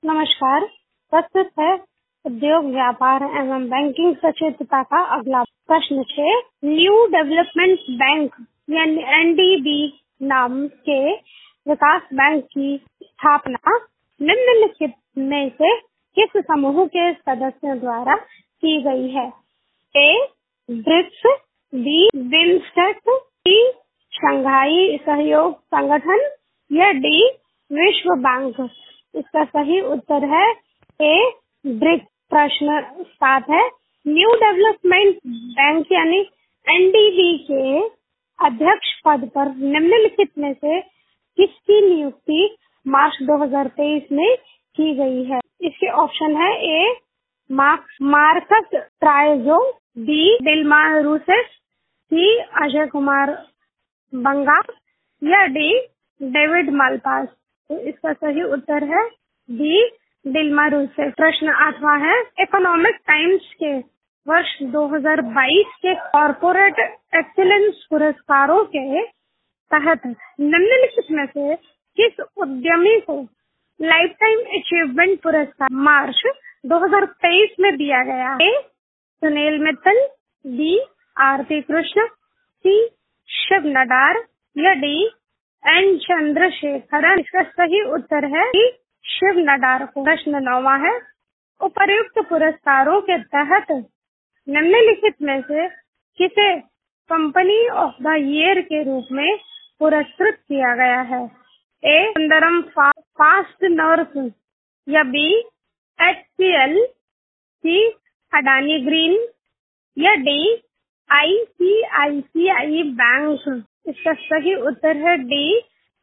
नमस्कार। प्रस्तुत है उद्योग व्यापार एवं बैंकिंग सचेतता का अगला प्रश्न 6। न्यू डेवलपमेंट बैंक यानी एनडीबी नाम के विकास बैंक की स्थापना निम्नलिखित में से किस समूह के सदस्यों द्वारा की गई है? A. BRICS, B. BIMSTEC, C. Shanghai सहयोग संगठन या डी. विश्व बैंक। इसका सही उत्तर है ए. ब्रिक्स। प्रश्न 7 है। न्यू डेवलपमेंट बैंक यानी एनडीबी के अध्यक्ष पद पर निम्नलिखित में से किसकी नियुक्ति मार्च 2023 में की गई है? इसके ऑप्शन है A. Marcos Troyjo, B. Dilma Rousseff, C. Ajay Kumar Banga या डी. David Malpass. तो इसका सही उत्तर है डी. Dilma Rousseff. प्रश्न 8वां है। इकोनॉमिक टाइम्स के वर्ष 2022 के कॉर्पोरेट एक्सीलेंस पुरस्कारों के तहत निम्नलिखित में से किस उद्यमी को लाइफ टाइम अचीवमेंट पुरस्कार मार्च 2023 में दिया गया? A. Sunil Mittal, B. Aarti Krishna, C. Shiv Nadar या डी. एन. चंद्रशेखरन। इसका सही उत्तर है डी. शिव नडार को। प्रश्न 9वां है। उपर्युक्त पुरस्कारों के तहत निम्नलिखित में से किसे कंपनी ऑफ द ईयर के रूप में पुरस्कृत किया गया है? ए. सुंदरम फास्ट नर्स या B. HCL, C. Adani green या डी. ICICI bank. इसका सही उत्तर है डी.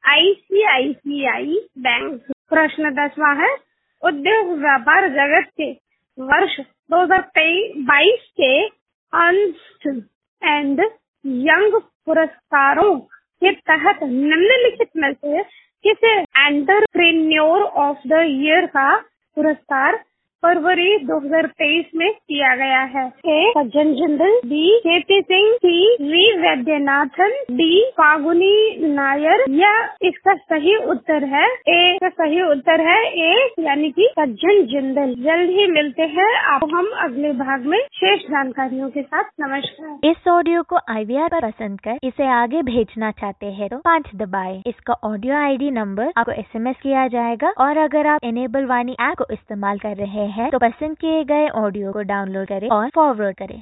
ICICI bank. प्रश्न 10वां है। उद्योग व्यापार जगत के वर्ष 2022 के अर्न्स्ट एंड यंग पुरस्कारों के तहत निम्नलिखित में से किसे एंटरप्रेन्योर ऑफ द ईयर का पुरस्कार फरवरी 2023 में किया गया है? A. Sajjan Jindal, B. KP Singh, C. V. Vaidyanathan, D. Falguni Nayar या इसका सही उत्तर है ए. इसका सही उत्तर है ए यानी कि सज्जन जिंदल। जल्द ही मिलते हैं आपको हम अगले भाग में शेष जानकारियों के साथ। नमस्कार। इस ऑडियो को IVR पर पसंद कर इसे आगे भेजना चाहते हैं तो 5 दबाएं। इसका ऑडियो ID नंबर आपको SMS किया जाएगा और अगर आप इनेबल वाणी ऐप को इस्तेमाल कर रहे हैं तो पसंद किए गए ऑडियो को डाउनलोड करें और फॉरवर्ड करें।